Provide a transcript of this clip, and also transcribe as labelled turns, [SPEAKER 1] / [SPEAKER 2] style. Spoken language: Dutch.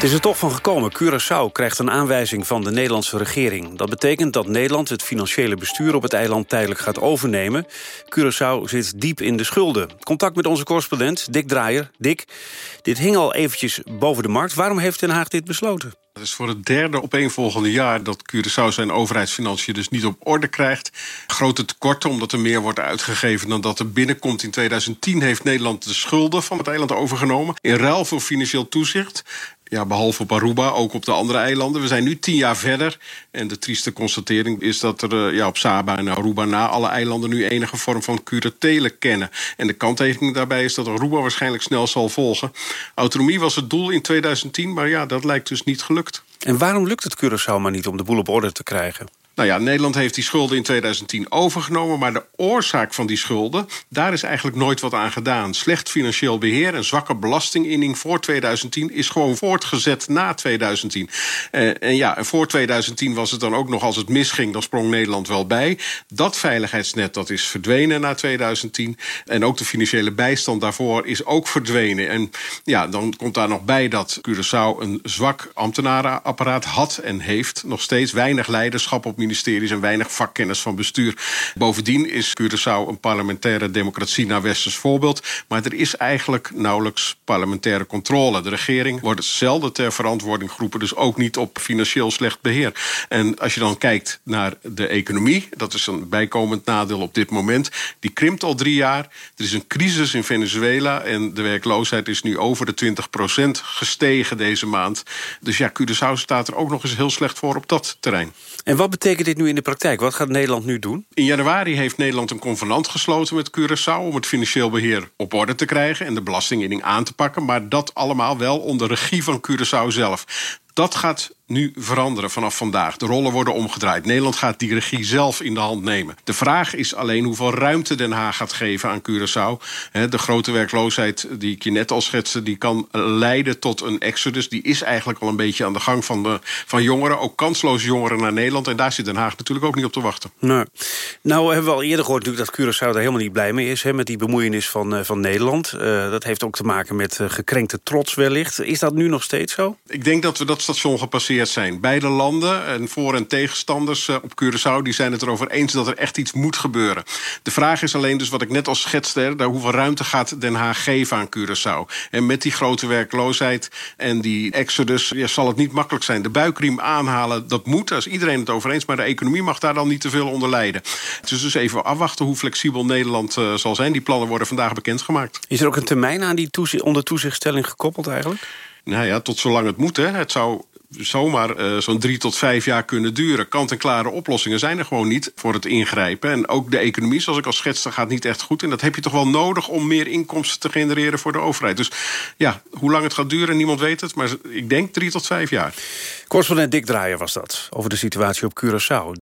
[SPEAKER 1] Het is er toch van gekomen. Curaçao krijgt een aanwijzing van de Nederlandse regering. Dat betekent dat Nederland het financiële bestuur op het eiland tijdelijk gaat overnemen. Curaçao zit diep in de schulden. Contact met onze correspondent Dick Draaier. Dick, dit hing al eventjes boven de markt. Waarom heeft Den Haag dit besloten?
[SPEAKER 2] Het is voor het derde opeenvolgende jaar dat Curaçao zijn overheidsfinanciën dus niet op orde krijgt. Grote tekorten, omdat er meer wordt uitgegeven dan dat er binnenkomt. In 2010 heeft Nederland de schulden van het eiland overgenomen. In ruil voor financieel toezicht. Ja, behalve op Aruba, ook op de andere eilanden. We zijn nu 10 jaar verder. En de trieste constatering is dat er op Saba en Aruba na alle eilanden nu enige vorm van curatele kennen. En de kanttekening daarbij is dat Aruba waarschijnlijk snel zal volgen. Autonomie was het doel in 2010, maar ja, dat lijkt dus niet gelukt.
[SPEAKER 1] En waarom lukt het Curaçao maar niet om de boel op orde te krijgen?
[SPEAKER 2] Nou ja, Nederland heeft die schulden in 2010 overgenomen, maar de oorzaak van die schulden, daar is eigenlijk nooit wat aan gedaan. Slecht financieel beheer en zwakke belastinginning voor 2010 is gewoon voortgezet na 2010. En voor 2010 was het dan ook nog, als het misging, dan sprong Nederland wel bij. Dat veiligheidsnet, dat is verdwenen na 2010. En ook de financiële bijstand daarvoor is ook verdwenen. En ja, dan komt daar nog bij dat Curaçao een zwak ambtenarenapparaat had en heeft. Nog steeds weinig leiderschap op ministeries en weinig vakkennis van bestuur. Bovendien is Curaçao een parlementaire democratie naar westers voorbeeld. Maar er is eigenlijk nauwelijks parlementaire controle. De regering wordt zelden ter verantwoording geroepen, dus ook niet op financieel slecht beheer. En als je dan kijkt naar de economie, dat is een bijkomend nadeel op dit moment. Die krimpt al 3 jaar. Er is een crisis in Venezuela en de werkloosheid is nu over de 20% gestegen deze maand. Dus ja, Curaçao staat er ook nog eens heel slecht voor op dat terrein.
[SPEAKER 1] En wat betekent dit nu in de praktijk? Wat gaat Nederland nu doen?
[SPEAKER 2] In januari heeft Nederland een convenant gesloten met Curaçao om het financieel beheer op orde te krijgen en de belastinginning aan te pakken, maar dat allemaal wel onder regie van Curaçao zelf. Dat gaat nu veranderen vanaf vandaag. De rollen worden omgedraaid. Nederland gaat die regie zelf in de hand nemen. De vraag is alleen hoeveel ruimte Den Haag gaat geven aan Curaçao. De grote werkloosheid die ik je net al schetste, die kan leiden tot een exodus. Die is eigenlijk al een beetje aan de gang van jongeren. Ook kansloze jongeren naar Nederland. En daar zit Den Haag natuurlijk ook niet op te wachten.
[SPEAKER 1] Nee. Nou hebben we al eerder gehoord natuurlijk dat Curaçao daar helemaal niet blij mee is. Met die bemoeienis van Nederland. Dat heeft ook te maken met gekrenkte trots wellicht. Is dat nu nog steeds zo?
[SPEAKER 2] Ik denk dat we dat station gepasseerd zijn. Beide landen, en voor- en tegenstanders op Curaçao, die zijn het erover eens dat er echt iets moet gebeuren. De vraag is alleen dus wat ik net al schetste, hoeveel ruimte gaat Den Haag geven aan Curaçao? En met die grote werkloosheid en die exodus zal het niet makkelijk zijn. De buikriem aanhalen, dat moet, daar is iedereen het over eens, maar de economie mag daar dan niet te veel onder lijden. Het is dus even afwachten hoe flexibel Nederland zal zijn. Die plannen worden vandaag bekendgemaakt.
[SPEAKER 1] Is er ook een termijn aan die onder toezichtstelling gekoppeld eigenlijk?
[SPEAKER 2] Nou ja, tot zolang het moet. Het zou zomaar zo'n 3 tot 5 jaar kunnen duren. Kant-en-klare oplossingen zijn er gewoon niet voor het ingrijpen. En ook de economie, zoals ik al schetste, gaat niet echt goed. En dat heb je toch wel nodig om meer inkomsten te genereren voor de overheid. Dus ja, hoe lang het gaat duren, niemand weet het. Maar ik denk 3 tot 5 jaar.
[SPEAKER 1] Correspondent Dick Draaier was dat, over de situatie op Curaçao.